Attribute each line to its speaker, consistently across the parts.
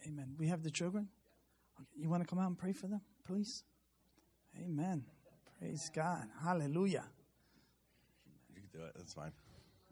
Speaker 1: Amen. We have the children. Okay. You want to come out and pray for them, please? Amen. Praise God. Hallelujah.
Speaker 2: You can do it. That's fine.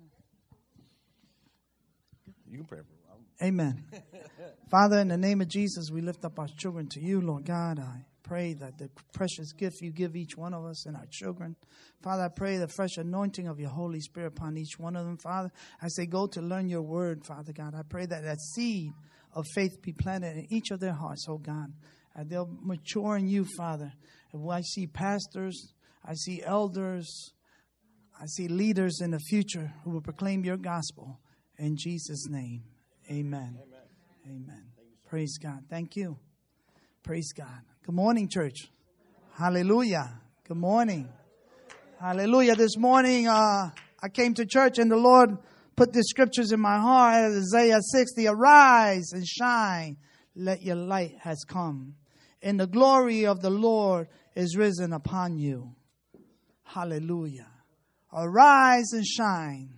Speaker 2: You can pray for them.
Speaker 1: Amen. Father, in the name of Jesus, we lift up our children to you, Lord God. I pray that the precious gift you give each one of us and our children. Father, I pray the fresh anointing of your Holy Spirit upon each one of them, Father. As they go to learn your word, Father God, I pray that that seed of faith be planted in each of their hearts, oh God. And they'll mature in you, Father. And when I see pastors, I see elders, I see leaders in the future who will proclaim your gospel. In Jesus' name, amen. Amen. Praise God. Thank you. Praise God. Good morning, church. Hallelujah. Good morning. Hallelujah. This morning, I came to church and the Lord put the scriptures in my heart. Isaiah 60, arise and shine. Let your light has come. And the glory of the Lord is risen upon you. Hallelujah. Arise and shine.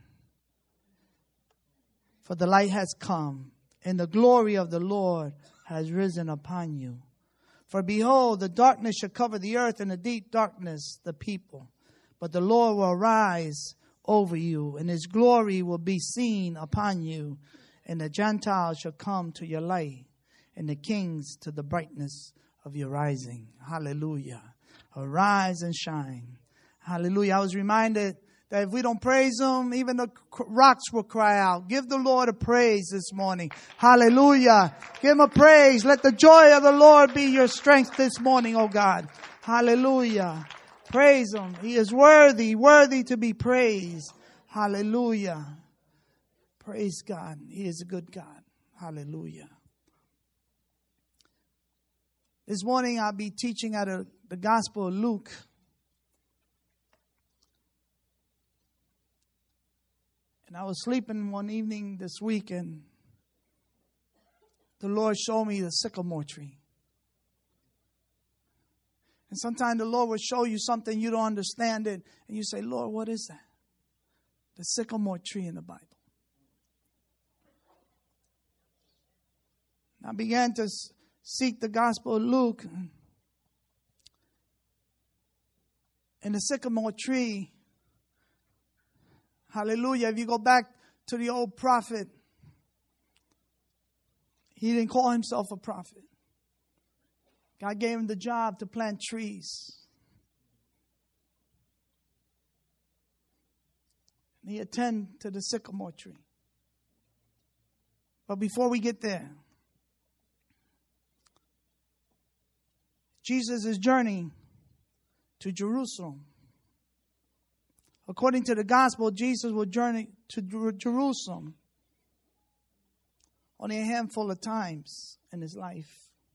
Speaker 1: For the light has come. And the glory of the Lord has risen upon you. For behold, the darkness shall cover the earth, and the deep darkness the people. But the Lord will arise over you, and his glory will be seen upon you. And the Gentiles shall come to your light, and the kings to the brightness of your rising. Hallelujah. Arise and shine. Hallelujah. I was reminded that if we don't praise him, even the rocks will cry out. Give the Lord a praise this morning. Hallelujah. Give him a praise. Let the joy of the Lord be your strength this morning, oh God. Hallelujah. Praise him. He is worthy to be praised. Hallelujah. Praise God. He is a good God. Hallelujah. This morning I'll be teaching out of the Gospel of Luke. And I was sleeping one evening this week, and the Lord showed me the sycamore tree. And sometimes the Lord will show you something you don't understand it, and you say, Lord, what is that? The sycamore tree in the Bible. And I began to seek the Gospel of Luke. And the sycamore tree, hallelujah, if you go back to the old prophet, he didn't call himself a prophet. God gave him the job to plant trees. And he attended to the sycamore tree. But before we get there, Jesus is journeying to Jerusalem. According to the gospel, Jesus will journey to Jerusalem only a handful of times in his life.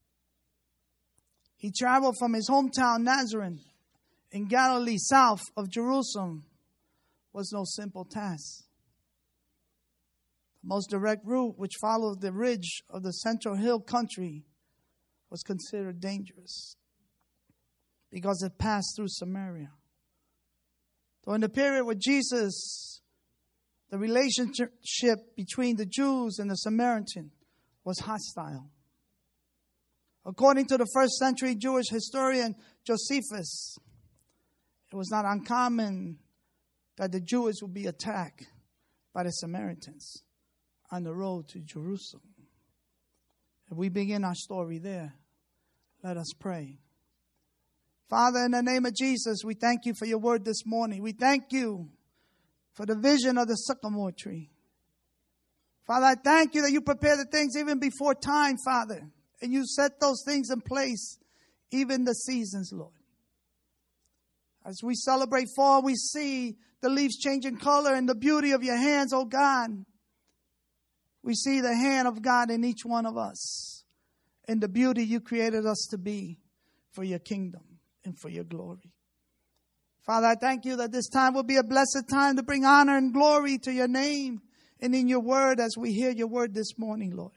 Speaker 1: He traveled from his hometown Nazareth in Galilee south of Jerusalem. Was no simple task. The most direct route, which followed the ridge of the central hill country, was considered dangerous because it passed through Samaria. During the period with Jesus, the relationship between the Jews and the Samaritan was hostile. According to the first century Jewish historian Josephus, it was not uncommon that the Jews would be attacked by the Samaritans on the road to Jerusalem. If we begin our story there, let us pray. Father, in the name of Jesus, we thank you for your word this morning. We thank you for the vision of the sycamore tree. Father, I thank you that you prepare the things even before time, Father. And you set those things in place, even the seasons, Lord. As we celebrate fall, we see the leaves changing color and the beauty of your hands, oh God. We see the hand of God in each one of us and the beauty you created us to be for your kingdom and for your glory. Father, I thank you that this time will be a blessed time to bring honor and glory to your name and in your word as we hear your word this morning, Lord.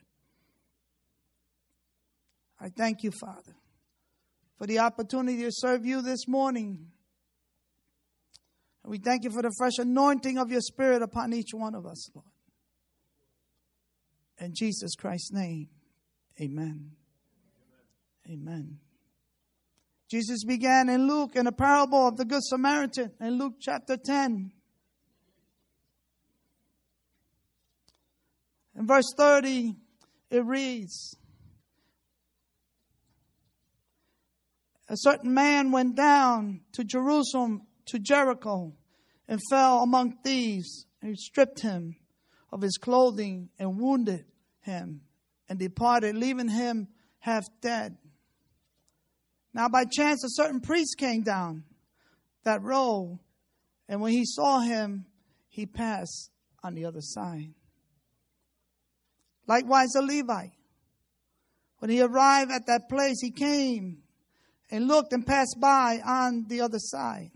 Speaker 1: I thank you, Father, for the opportunity to serve you this morning. And we thank you for the fresh anointing of your Spirit upon each one of us, Lord. In Jesus Christ's name, Amen. Amen. Jesus began in Luke in a parable of the Good Samaritan in Luke chapter 10. In verse 30, it reads, a certain man went down to Jerusalem, to Jericho, and fell among thieves, and stripped him of his clothing and wounded him, and departed, leaving him half dead. Now by chance a certain priest came down that road, and when he saw him, he passed on the other side. Likewise a Levite, when he arrived at that place, he came and looked and passed by on the other side.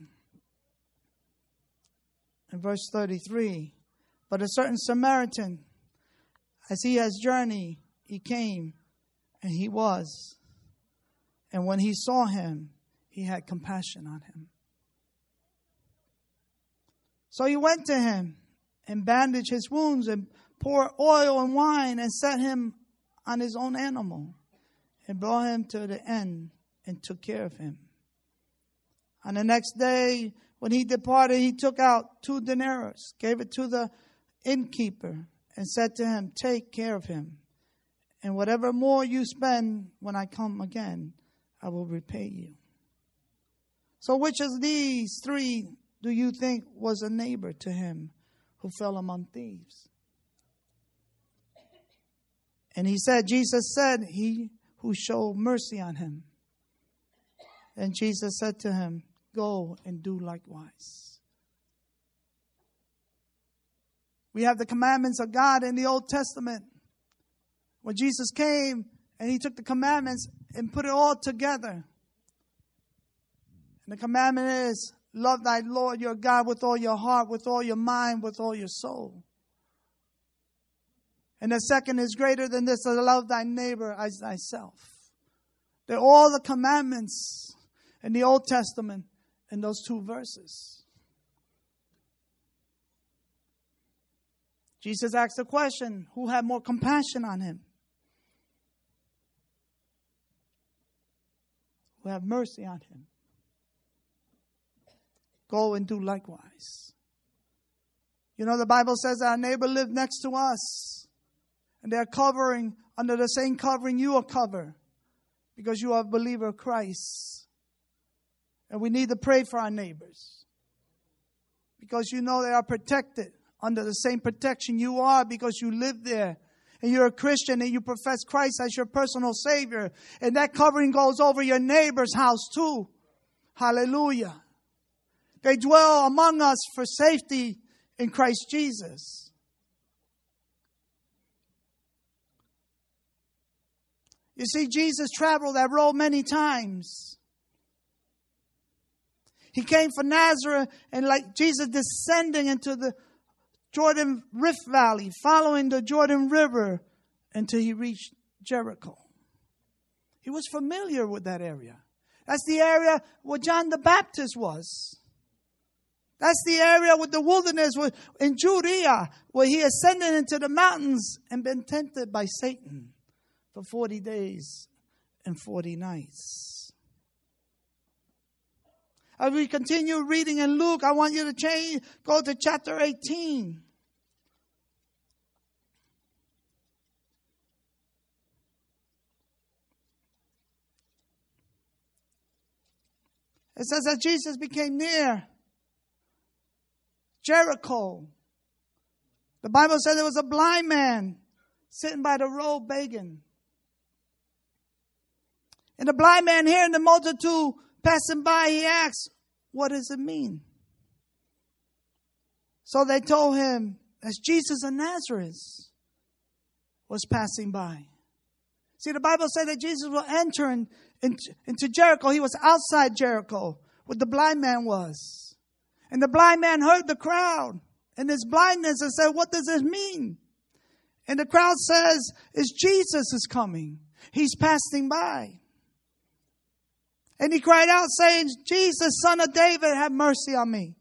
Speaker 1: In verse 33, but a certain Samaritan, as he has journeyed, he came, and he was. And when he saw him, he had compassion on him. So he went to him and bandaged his wounds and poured oil and wine and set him on his own animal and brought him to the inn and took care of him. On the next day, when he departed, he took out 2 denarii, gave it to the innkeeper, and said to him, take care of him, and whatever more you spend when I come again, I will repay you. So which of these 3 do you think was a neighbor to him who fell among thieves? And he said, Jesus said, he who showed mercy on him. And Jesus said to him, go and do likewise. We have the commandments of God in the Old Testament. When Jesus came and he took the commandments and put it all together. And the commandment is, love thy Lord your God with all your heart, with all your mind, with all your soul. And the second is greater than this, to love thy neighbor as thyself. They're all the commandments in the Old Testament in those 2 verses. Jesus asked the question, who had more compassion on him? Who had mercy on him? Go and do likewise. You know, the Bible says our neighbor lived next to us. And they're covering under the same covering you are covered. Because you are a believer of Christ. And we need to pray for our neighbors. Because you know they are protected under the same protection you are, because you live there. And you're a Christian and you profess Christ as your personal Savior. And that covering goes over your neighbor's house too. Hallelujah. They dwell among us for safety in Christ Jesus. You see, Jesus traveled that road many times. He came from Nazareth, and like Jesus descending into the Jordan Rift Valley, following the Jordan River until he reached Jericho. He was familiar with that area. That's the area where John the Baptist was. That's the area with the wilderness in Judea, where he ascended into the mountains and been tempted by Satan for 40 days and 40 nights. As we continue reading in Luke, I want you to go to chapter 18. It says that Jesus became near Jericho. The Bible says there was a blind man sitting by the road begging. And the blind man, hearing the multitude passing by, he asked, what does it mean? So they told him, as Jesus of Nazareth was passing by. See, the Bible said that Jesus was entering into Jericho. He was outside Jericho, where the blind man was. And the blind man heard the crowd and his blindness and said, what does this mean? And the crowd says, it's Jesus is coming. He's passing by. And he cried out saying, Jesus, Son of David, have mercy on me.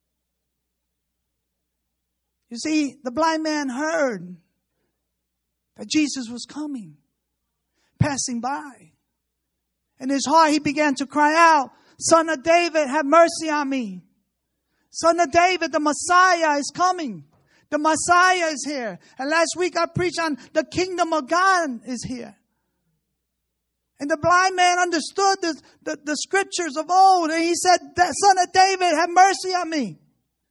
Speaker 1: You see, the blind man heard that Jesus was coming, passing by. In his heart, he began to cry out, Son of David, have mercy on me. Son of David, the Messiah is coming. The Messiah is here. And last week I preached on the kingdom of God is here. And the blind man understood the scriptures of old. And he said, Son of David, have mercy on me.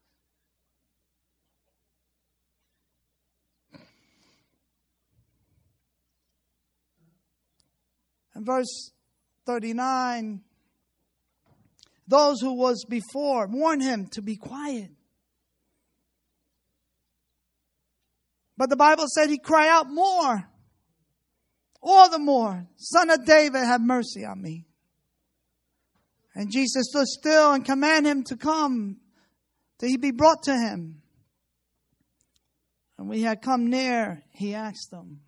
Speaker 1: And verse 39, those who was before warned him to be quiet. But the Bible said he cried out more. All the more, Son of David, have mercy on me. And Jesus stood still and commanded him to come, till he be brought to him. And when he had come near, he asked him,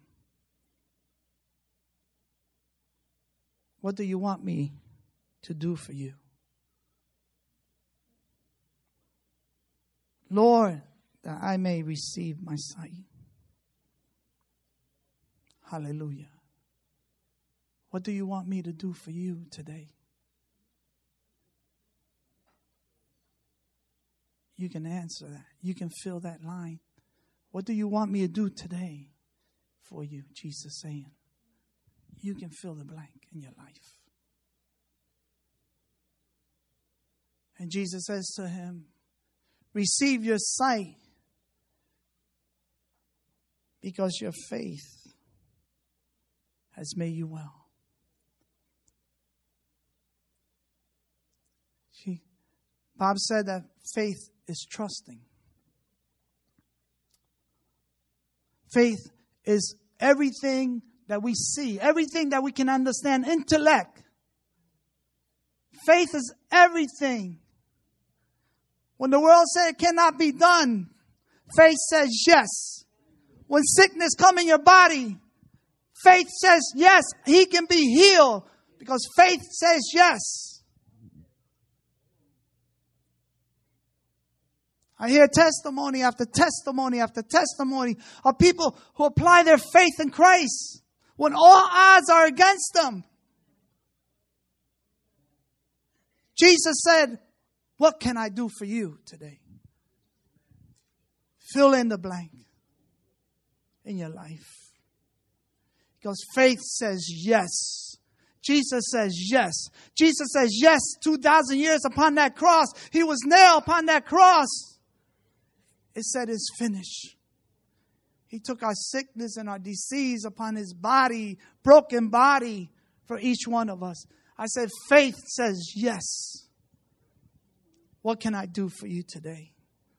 Speaker 1: what do you want me to do for you? Lord, that I may receive my sight. Hallelujah. What do you want me to do for you today? You can answer that. You can fill that line. What do you want me to do today for you? Jesus saying. You can fill the blank in your life. And Jesus says to him, receive your sight because your faith has made you well. Bob said that faith is trusting. Faith is everything that we see, everything that we can understand, intellect. Faith is everything. When the world says it cannot be done, faith says yes. When sickness comes in your body, faith says yes, he can be healed because faith says yes. I hear testimony after testimony after testimony of people who apply their faith in Christ when all odds are against them. Jesus said, what can I do for you today? Fill in the blank in your life. Because faith says yes. Jesus says yes. Jesus says yes 2,000 years upon that cross. He was nailed upon that cross. It said it's finished. He took our sickness and our disease upon his body, broken body for each one of us. I said, faith says yes. What can I do for you today?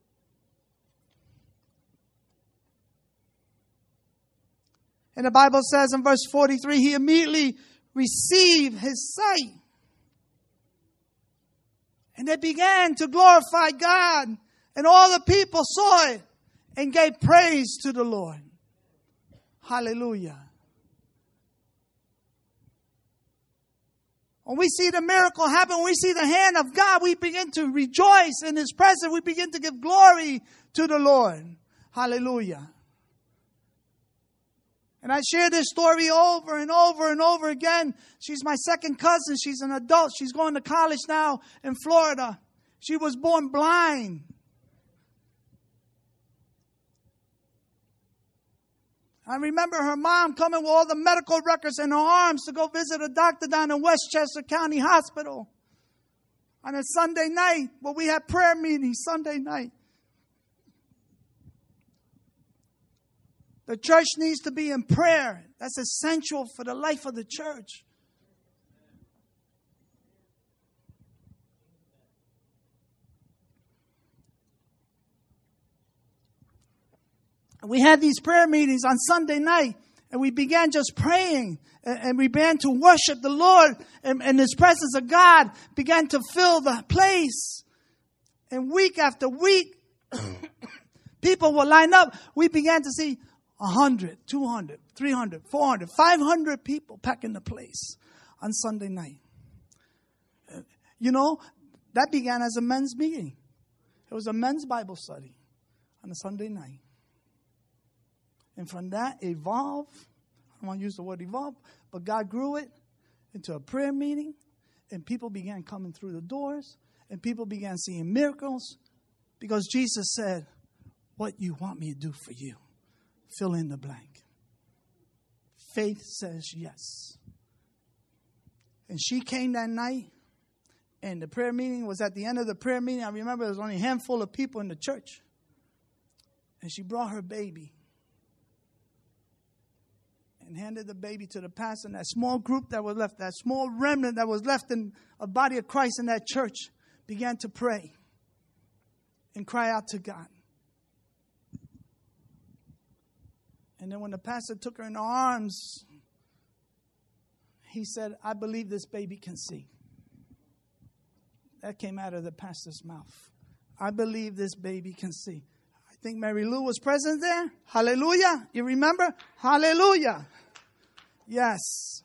Speaker 1: And the Bible says in verse 43, he immediately received his sight. And they began to glorify God. And all the people saw it and gave praise to the Lord. Hallelujah. When we see the miracle happen, when we see the hand of God, we begin to rejoice in his presence. We begin to give glory to the Lord. Hallelujah. And I share this story over and over and over again. She's my second cousin. She's an adult. She's going to college now in Florida. She was born blind. I remember her mom coming with all the medical records in her arms to go visit a doctor down in Westchester County Hospital on a Sunday night where we had prayer meetings Sunday night. The church needs to be in prayer. That's essential for the life of the church. We had these prayer meetings on Sunday night, and we began just praying, and we began to worship the Lord, and His presence of God began to fill the place. And week after week, people would line up. We began to see 100, 200, 300, 400, 500 people packing the place on Sunday night. You know, that began as a men's meeting. It was a men's Bible study on a Sunday night. And from that, evolved. I don't want to use the word evolve, but God grew it into a prayer meeting. And people began coming through the doors. And people began seeing miracles. Because Jesus said, what you want me to do for you. Fill in the blank. Faith says yes. And she came that night. And the prayer meeting was at the end of the prayer meeting. I remember there was only a handful of people in the church. And she brought her baby. And handed the baby to the pastor. And that small group that was left, that small remnant that was left in a body of Christ in that church, began to pray and cry out to God. And then when the pastor took her in her arms, he said, I believe this baby can see. That came out of the pastor's mouth. I believe this baby can see. I think Mary Lou was present there. Hallelujah. You remember? Hallelujah. Yes.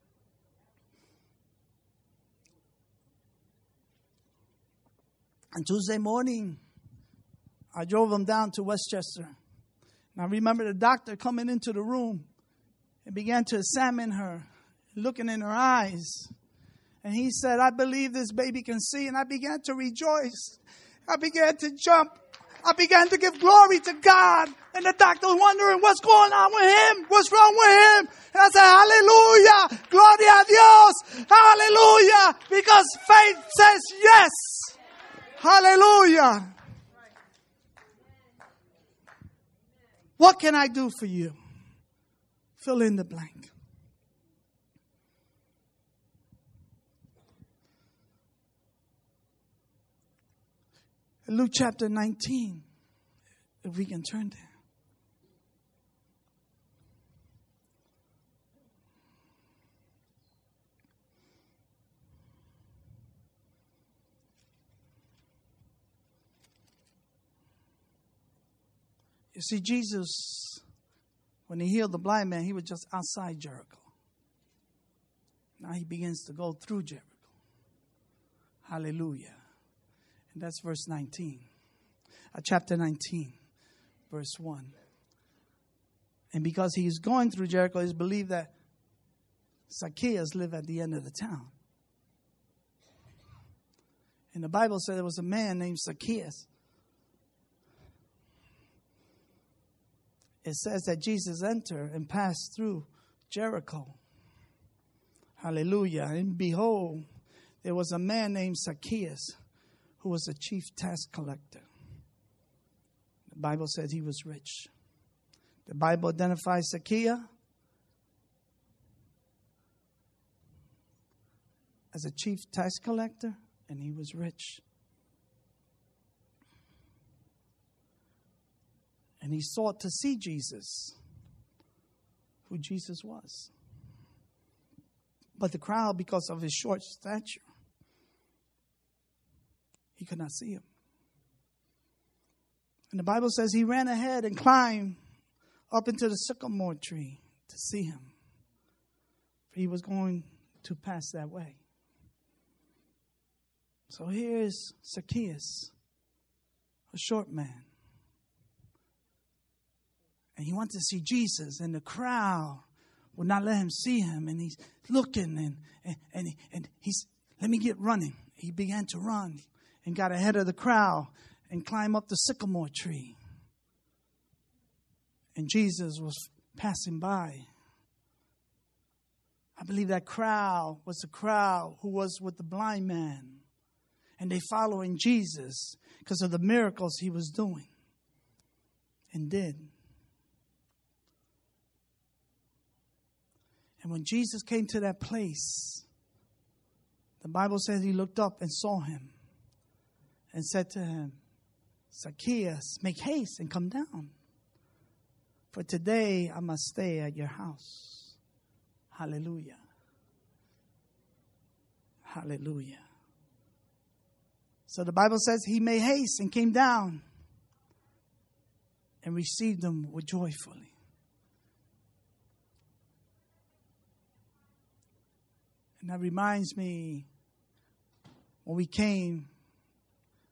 Speaker 1: On Tuesday morning, I drove them down to Westchester. And I remember the doctor coming into the room and began to examine her, looking in her eyes. And he said, I believe this baby can see. And I began to rejoice. I began to jump. I began to give glory to God. And the doctor was wondering what's going on with him. What's wrong with him? And I said, hallelujah. Gloria a Dios. Hallelujah. Because faith says yes. Hallelujah. What can I do for you? Fill in the blank. Luke chapter 19, if we can turn there. You see, Jesus, when he healed the blind man, he was just outside Jericho. Now he begins to go through Jericho. Hallelujah. And that's verse 19. Chapter 19, verse 1. And because he's going through Jericho, it's believed that Zacchaeus lived at the end of the town. And the Bible said there was a man named Zacchaeus. It says that Jesus entered and passed through Jericho. Hallelujah. And behold, there was a man named Zacchaeus who was a chief tax collector. The Bible said he was rich. The Bible identifies Zacchaeus as a chief tax collector, and he was rich. And he sought to see Jesus, who Jesus was. But the crowd, because of his short stature, he could not see him. And the Bible says he ran ahead and climbed up into the sycamore tree to see him. For he was going to pass that way. So here's Zacchaeus, a short man. And he wanted to see Jesus, and the crowd would not let him see him. And he's looking, and he's, let me get running. He began to run and got ahead of the crowd and climbed up the sycamore tree. And Jesus was passing by. I believe that crowd was the crowd who was with the blind man. And they following Jesus because of the miracles he was doing and did. And when Jesus came to that place, the Bible says he looked up and saw him and said to him, Zacchaeus, make haste and come down. For today I must stay at your house. Hallelujah. Hallelujah. So the Bible says he made haste and came down and received them with joyfully. And that reminds me when we came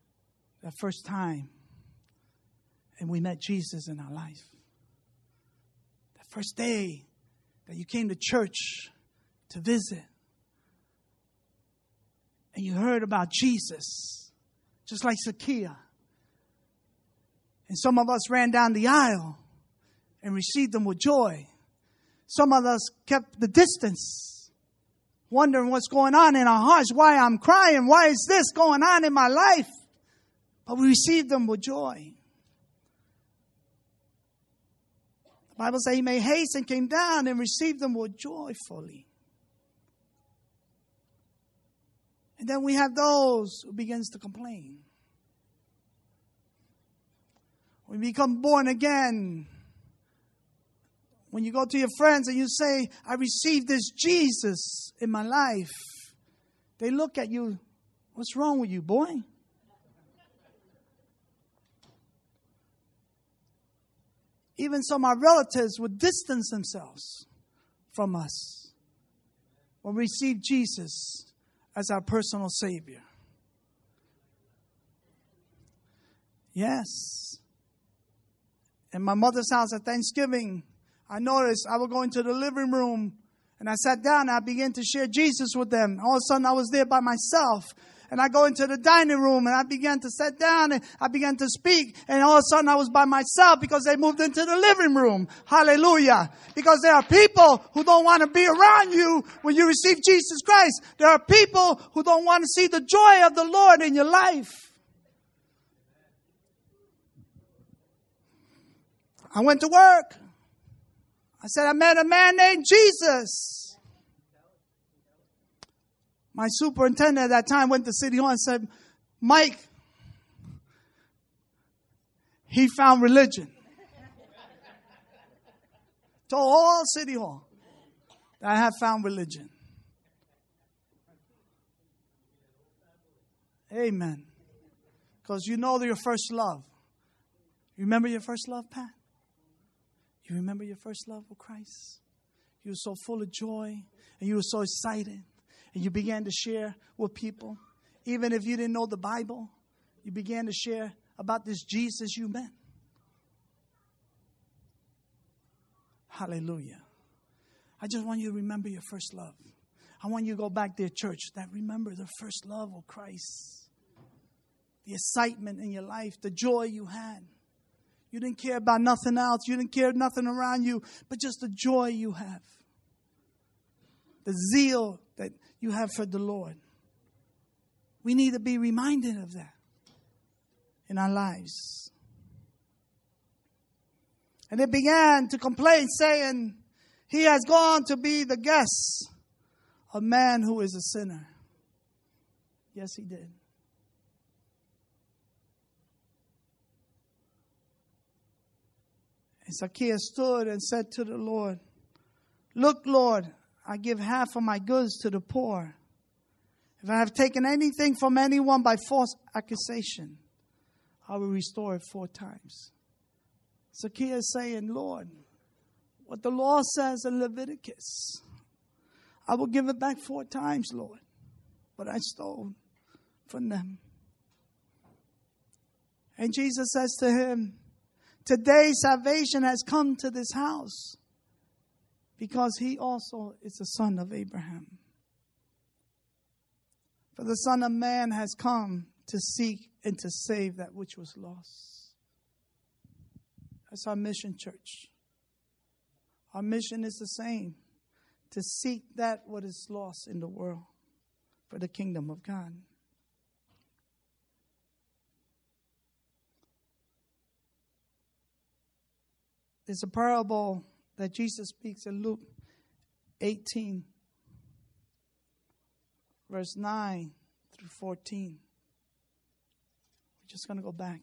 Speaker 1: that first time and we met Jesus in our life. first day that you came to church to visit, and you heard about Jesus, just like Zacchaeus. And some of us ran down the aisle and received them with joy. Some of us kept the distance, wondering what's going on in our hearts, why I'm crying, why is this going on in my life? But we received them with joy. The Bible says he made haste and came down and received them with joyfully. And then we have those who begins to complain. We become born again. When you go to your friends and you say, I received this Jesus in my life, they look at you, what's wrong with you, boy? Even some of our relatives would distance themselves from us when we receive Jesus as our personal Savior. Yes. In my mother's house at Thanksgiving, I noticed I would go into the living room and I sat down and I began to share Jesus with them. All of a sudden I was there by myself. And I go into the dining room and I began to sit down and I began to speak. And all of a sudden I was by myself because they moved into the living room. Hallelujah. Because there are people who don't want to be around you when you receive Jesus Christ. There are people who don't want to see the joy of the Lord in your life. I went to work. I said, I met a man named Jesus. My superintendent at that time went to City Hall and said, Mike, he found religion. Told all City Hall that I have found religion. Amen. Because you know your first love. You remember your first love, Pat? You remember your first love with Christ? You were so full of joy and you were so excited. And you began to share with people. Even if you didn't know the Bible, you began to share about this Jesus you met. Hallelujah. I just want you to remember your first love. I want you to go back to church that remember the first love of Christ. The excitement in your life, the joy you had. You didn't care about nothing else. You didn't care nothing around you, but just the joy you have. The zeal that you have for the Lord. We need to be reminded of that in our lives. And they began to complain, saying, he has gone to be the guest of man who is a sinner. Yes, he did. And Zacchaeus stood and said to the Lord, look, Lord, I give half of my goods to the poor. If I have taken anything from anyone by false accusation, I will restore it 4 times. Zacchaeus saying, Lord, what the law says in Leviticus, I will give it back 4 times, Lord, what I stole from them. And Jesus says to him, today salvation has come to this house, because he also is the son of Abraham. For the Son of Man has come to seek and to save that which was lost. That's our mission, church. Our mission is the same. To seek that what is lost in the world for the kingdom of God. There's a parable that Jesus speaks in Luke 18, verse 9 through 14. We're just going to go back.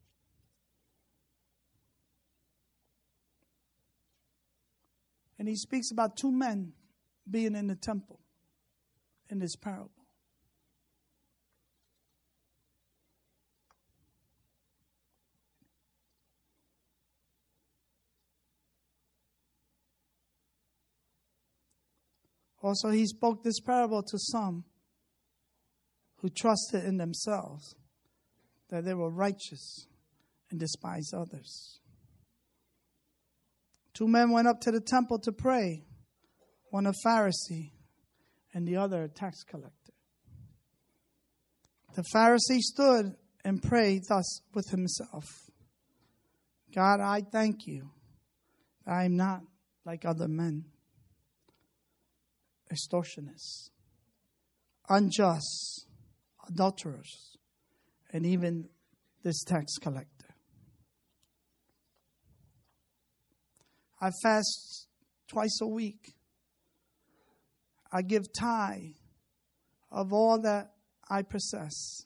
Speaker 1: And he speaks about 2 men being in the temple in this parable. Also, he spoke this parable to some who trusted in themselves that they were righteous and despised others. 2 men went up to the temple to pray, one a Pharisee and the other a tax collector. The Pharisee stood and prayed thus with himself: God, I thank you that I am not like other men, extortionists, unjust, adulterers, and even this tax collector. I fast twice a week. I give tithe of all that I possess.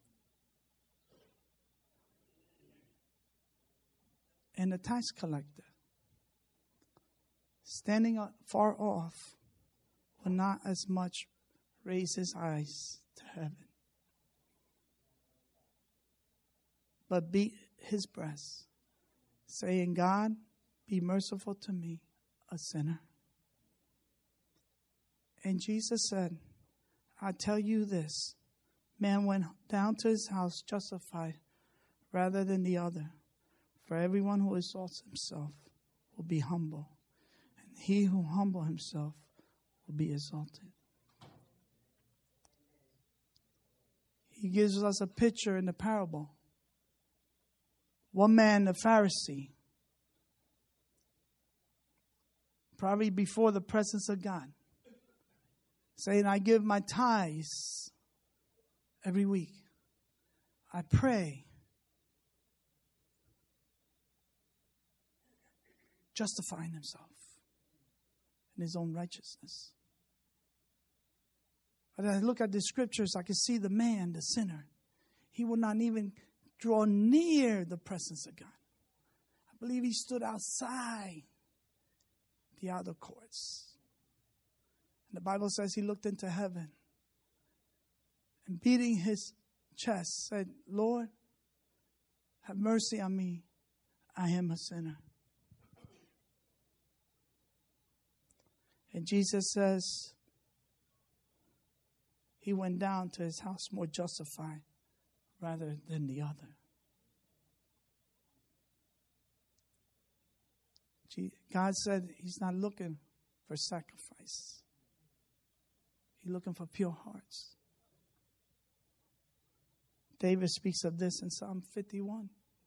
Speaker 1: And the tax collector, standing far off, will not as much raise his eyes to heaven, but beat his breast, saying, God, be merciful to me, a sinner. And Jesus said, I tell you this, man went down to his house justified rather than the other. For everyone who exalts himself will be humble, and he who humbles himself will be exalted. He gives us a picture in the parable. One man, the Pharisee, probably before the presence of God, saying, I give my tithes every week. I pray. Justifying himself in his own righteousness. But as I look at the scriptures, I can see the man, the sinner. He would not even draw near the presence of God. I believe he stood outside the outer courts. And the Bible says he looked into heaven and beating his chest said, Lord, have mercy on me. I am a sinner. And Jesus says he went down to his house more justified rather than the other. God said he's not looking for sacrifice. He's looking for pure hearts. David speaks of this in Psalm 51.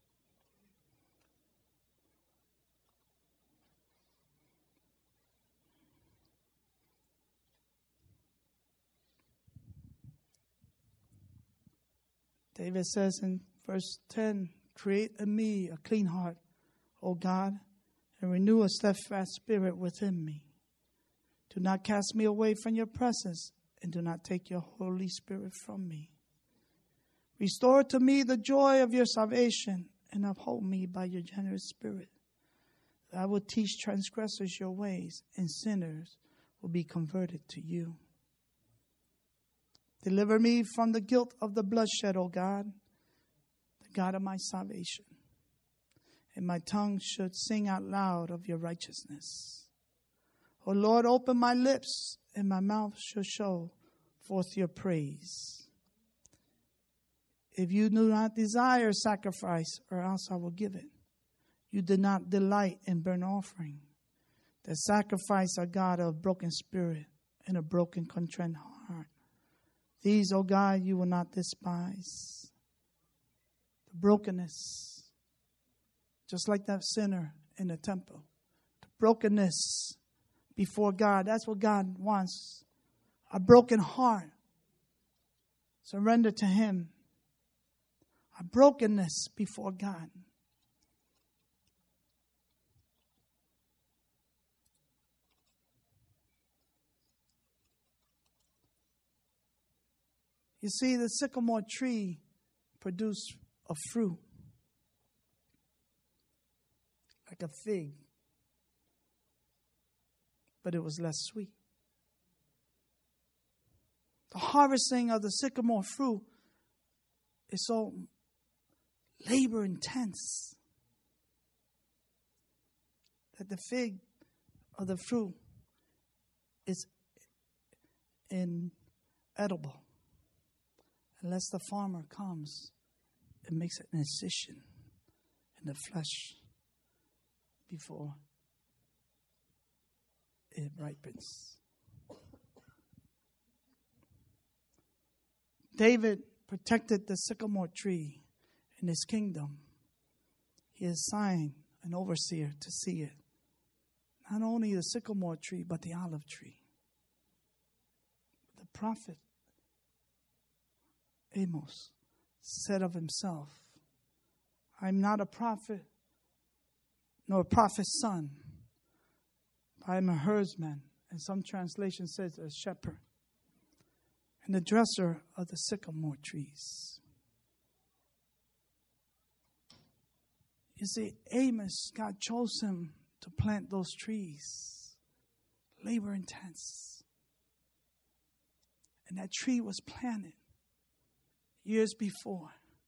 Speaker 1: David says in verse 10, create in me a clean heart, O God, and renew a steadfast spirit within me. Do not cast me away from your presence, and do not take your Holy Spirit from me. Restore to me the joy of your salvation, and uphold me by your generous spirit. That I will teach transgressors your ways, and sinners will be converted to you. Deliver me from the guilt of the bloodshed, O God, the God of my salvation. And my tongue should sing out loud of your righteousness. O Lord, open my lips, and my mouth shall show forth your praise. If you do not desire sacrifice, or else I will give it. You did not delight in burnt offering. The sacrifice of God of a broken spirit and a broken contrite heart. These, O God, you will not despise. The brokenness, just like that sinner in the temple. The brokenness before God, that's what God wants. A broken heart. Surrender to Him. A brokenness before God. You see, the sycamore tree produced a fruit like a fig, but it was less sweet. The harvesting of the sycamore fruit is so labor intense that the fig of the fruit is inedible unless the farmer comes and makes an incision in the flesh before it ripens. David protected the sycamore tree in his kingdom. He assigned an overseer to see it. Not only the sycamore tree, but the olive tree. The prophet Amos said of himself, I'm not a prophet, nor a prophet's son. I am a herdsman. And some translation says a shepherd. And the dresser of the sycamore trees. You see, Amos, God chose him to plant those trees. Labor intense. And that tree was planted years before.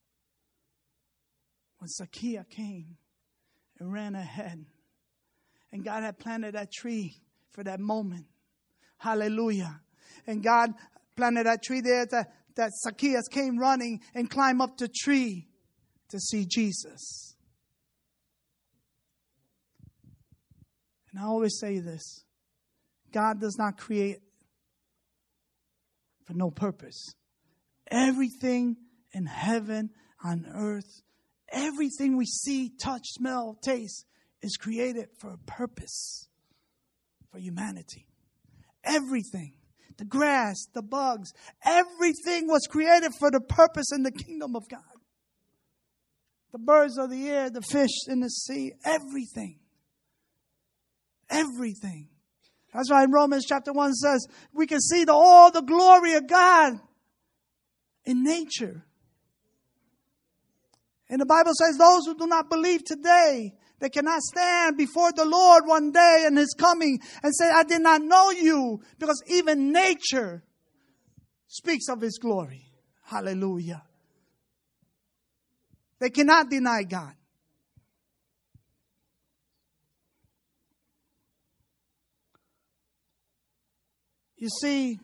Speaker 1: When Zacchaeus came and ran ahead. And God had planted that tree for that moment. Hallelujah. And God planted that tree there that Zacchaeus came running and climbed up the tree to see Jesus. And I always say this. God does not create for no purpose. Everything in heaven, on earth, everything we see, touch, smell, taste is created for a purpose for humanity. Everything. The grass, the bugs, everything was created for the purpose in the kingdom of God. The birds of the air, the fish in the sea, everything. Everything. That's why in Romans chapter 1 says, we can see all the glory of God in nature. And the Bible says those who do not believe today, they cannot stand before the Lord one day in His coming and say, I did not know you. Because even nature speaks of His glory. Hallelujah. They cannot deny God. You see,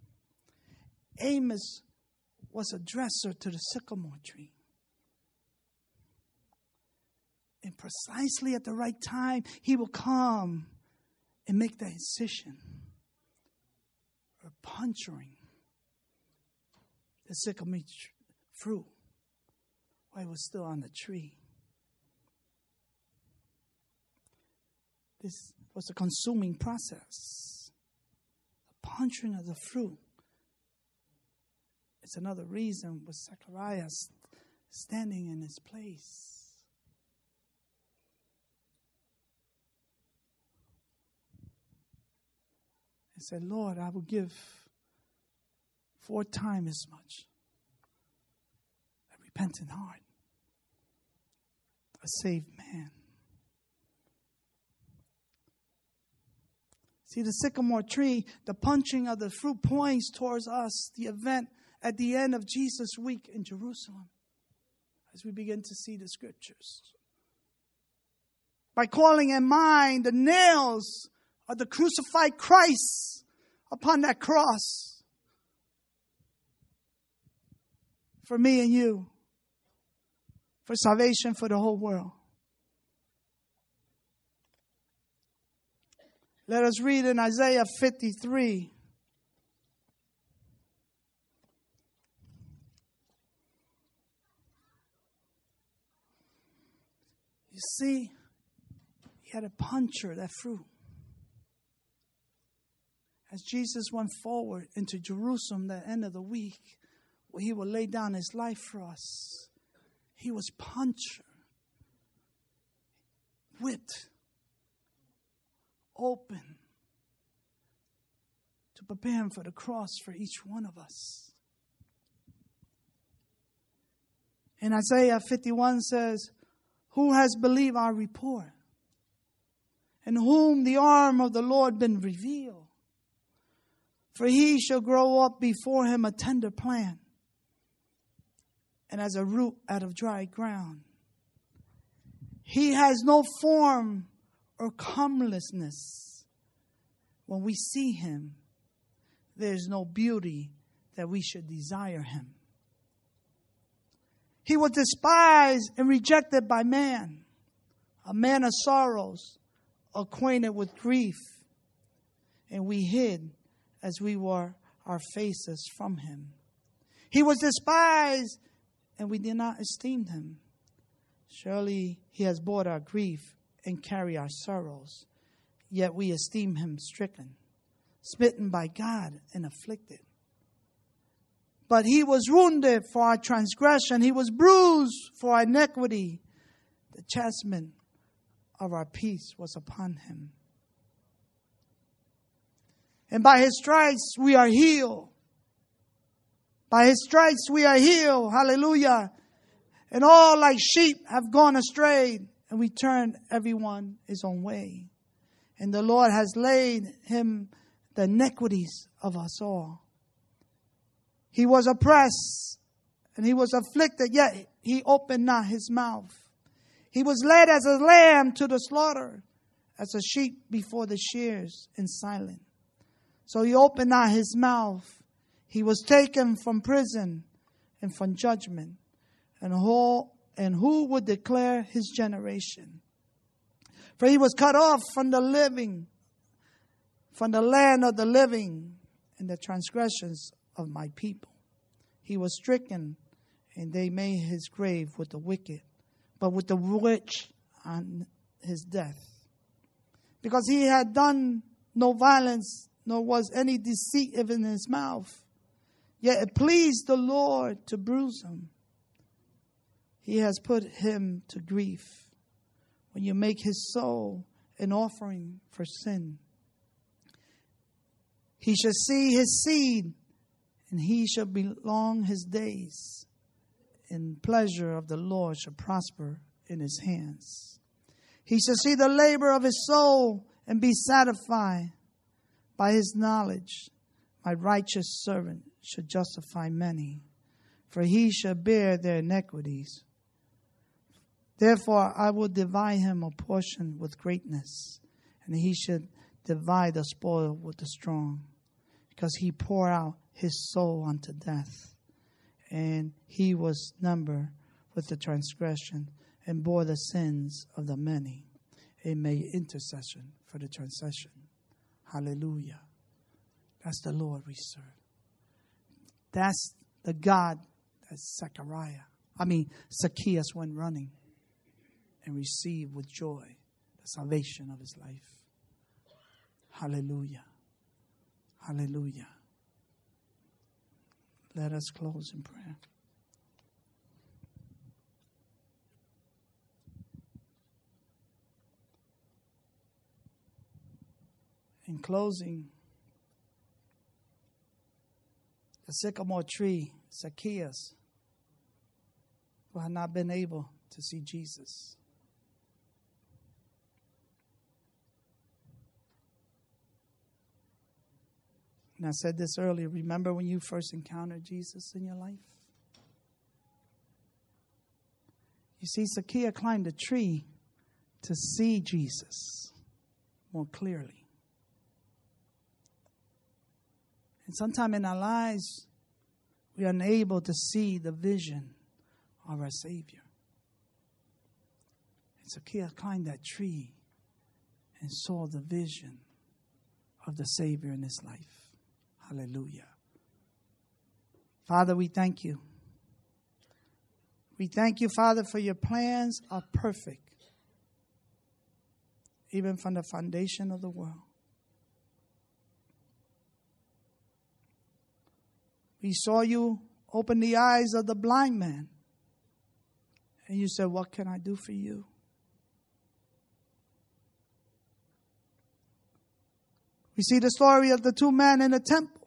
Speaker 1: Amos was a dresser to the sycamore tree. And precisely at the right time, he will come and make the incision or puncturing the sycamore fruit while it was still on the tree. This was a consuming process. The puncturing of the fruit. It's another reason with Zacharias standing in his place. He said, Lord, I will give 4 times as much. A repentant heart. A saved man. See, the sycamore tree, the punching of the fruit points towards us, the event at the end of Jesus' week in Jerusalem, as we begin to see the scriptures. By calling in mind the nails of the crucified Christ upon that cross for me and you, for salvation for the whole world. Let us read in Isaiah 53. You see, he had to puncture that fruit. As Jesus went forward into Jerusalem the end of the week, where he would lay down his life for us, he was punctured, whipped, open, to prepare him for the cross for each one of us. And Isaiah 51 says, who has believed our report? And whom the arm of the Lord been revealed? For he shall grow up before him a tender plant, and as a root out of dry ground. He has no form or comeliness. When we see him, there's no beauty that we should desire him. He was despised and rejected by man, a man of sorrows, acquainted with grief. and we hid as we were our faces from him. He was despised, and we did not esteem him. Surely he has borne our grief and carried our sorrows, yet we esteem him stricken, smitten by God, and afflicted. But he was wounded for our transgression. He was bruised for our iniquity. The chastisement of our peace was upon him. And by his stripes we are healed. By his stripes we are healed. Hallelujah. And all like sheep have gone astray, and we turned everyone his own way. And the Lord has laid him the iniquities of us all. He was oppressed and he was afflicted, yet he opened not his mouth. He was led as a lamb to the slaughter, as a sheep before the shears, and silent. So he opened not his mouth. He was taken from prison and from judgment. And who would declare his generation? For he was cut off from the living, from the land of the living, and the transgressions of my people. He was stricken, and they made his grave with the wicked, but with the rich on his death. Because he had done no violence, nor was any deceit in his mouth. Yet it pleased the Lord to bruise him. He has put him to grief. When you make his soul an offering for sin, he shall see his seed, and he shall belong his days. And pleasure of the Lord shall prosper in his hands. He shall see the labor of his soul and be satisfied. By his knowledge, my righteous servant shall justify many, for he shall bear their iniquities. Therefore I will divide him a portion with greatness, and he should divide the spoil with the strong, because he poured out his soul unto death, and he was numbered with the transgression, and bore the sins of the many, and made intercession for the transgression. Hallelujah. That's the Lord we serve. That's the God that Zacchaeus went running and received with joy the salvation of his life. Hallelujah. Hallelujah. Let us close in prayer. In closing, the sycamore tree, Zacchaeus, who had not been able to see Jesus, and I said this earlier, remember when you first encountered Jesus in your life? You see, Zacchaeus climbed a tree to see Jesus more clearly. And sometimes in our lives, we are unable to see the vision of our Savior. And Zacchaeus climbed that tree and saw the vision of the Savior in his life. Hallelujah. Father, we thank you. We thank you, Father, for your plans are perfect, even from the foundation of the world. We saw you open the eyes of the blind man. And you said, what can I do for you? We see the story of the two men in the temple.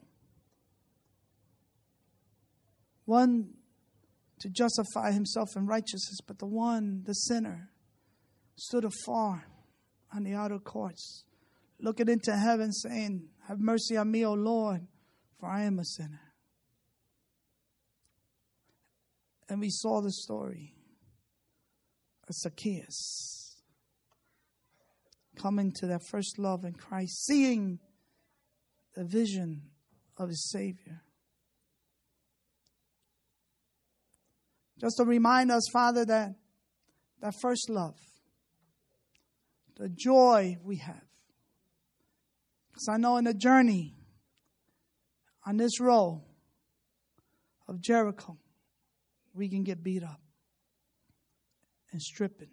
Speaker 1: One to justify himself in righteousness, but the one, the sinner, stood afar on the outer courts, looking into heaven, saying, have mercy on me, O Lord, for I am a sinner. And we saw the story of Zacchaeus coming to that first love in Christ, seeing the vision of his Savior. Just to remind us, Father, that first love, the joy we have, Because I know in the journey on this road of Jericho, we can get beat up and stripping.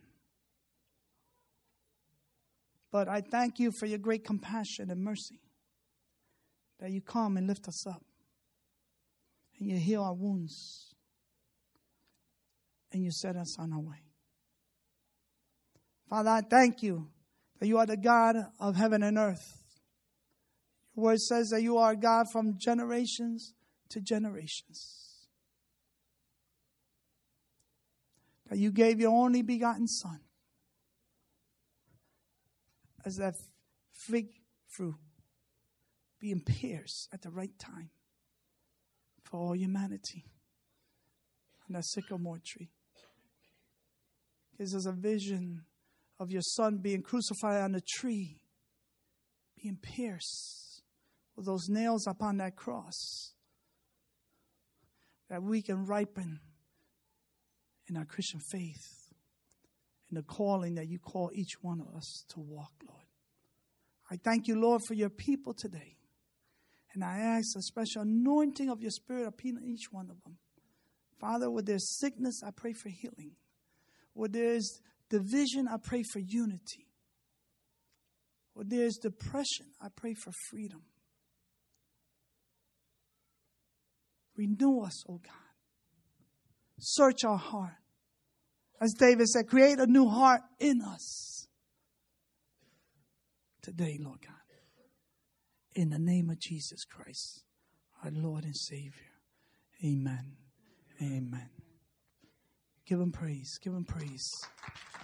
Speaker 1: But I thank you for your great compassion and mercy, that you come and lift us up, and you heal our wounds, and you set us on our way. Father, I thank you that you are the God of heaven and earth. Your word says that you are God from generations to generations. That you gave your only begotten Son as that fig fruit being pierced at the right time for all humanity on that sycamore tree. Gives us a vision of your Son being crucified on the tree, being pierced with those nails upon that cross, that we can ripen in our Christian faith, in the calling that you call each one of us to walk, Lord. I thank you, Lord, for your people today. And I ask a special anointing of your Spirit upon each one of them. Father, where there's sickness, I pray for healing. Where there's division, I pray for unity. Where there's depression, I pray for freedom. Renew us, oh God. Search our heart. As David said, create a new heart in us today, Lord God. In the name of Jesus Christ, our Lord and Savior. Amen. Amen. Give him praise. Give him praise.